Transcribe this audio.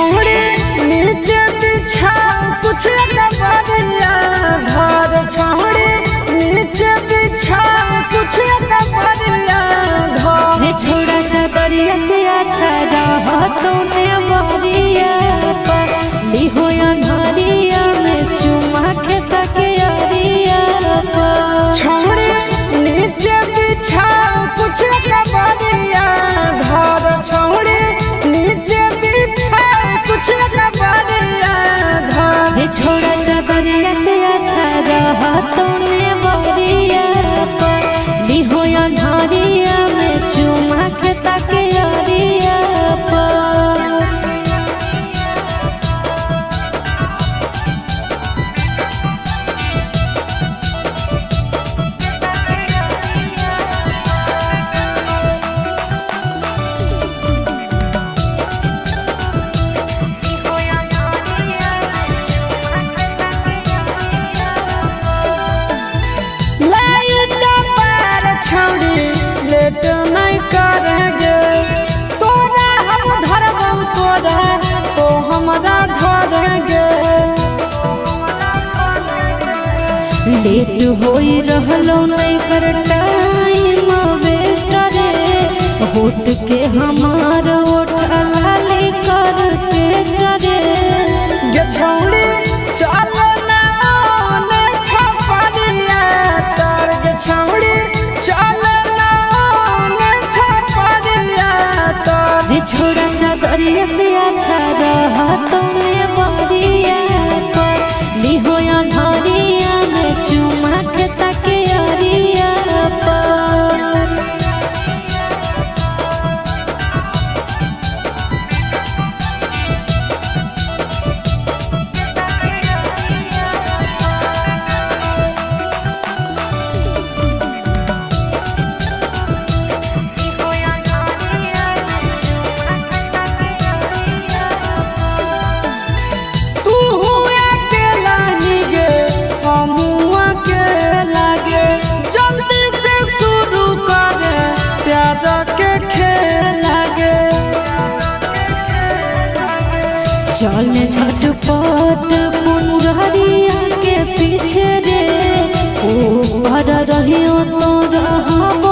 छोड़े नीचे बिछा कुछ कबरिया घर छोड़े नीचे बिछा कुछ कबरिया घर छोड़ा चादरिया से अच्छा रहा तूने बरिया पर लिहो अनहरिया में चुमा के तकिया पर छोड़े नीचे बिछा कुछ कबरिया घर छोड़े नीचे बिछा कुछ कबरिया घर छोड़ा चादरिया से अच्छा रहा तूने बरिया पर लिहो अनहरिया में चुमा के तकिया पर छोड़ी लेट नहीं करेंगे तोरा हम धरबम तोरा तो हमरा धरेंगे लेट होई रहलो नहीं कर टाइम वेस्ट रे होट के हमार ओठ लाली कर टेस्ट रे गे छोड़ी चल ना ओने छपरिया तर गे छोड़ी चल ना ओने छपरिया तर छोड़ा चादरिया से अच्छा रहा तूने बरिया पर लिहो अनहरिया में चुमा के तकिया पर चल झटपट मुनरिया के पीछे रे ऊपर रहियो तो रहबो